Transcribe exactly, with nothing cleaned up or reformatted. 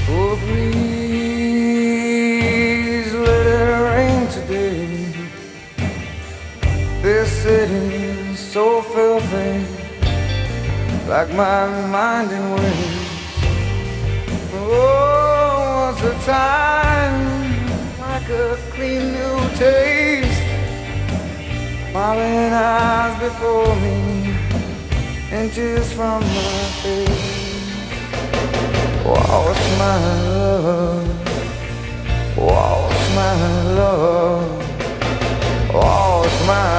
Oh, please let it rain today. This city's so filthy, like my mind in waves. Oh, once a time, like a clean new taste, smiling eyes before me, inches from my face. Waltz my love, waltz my love, waltz my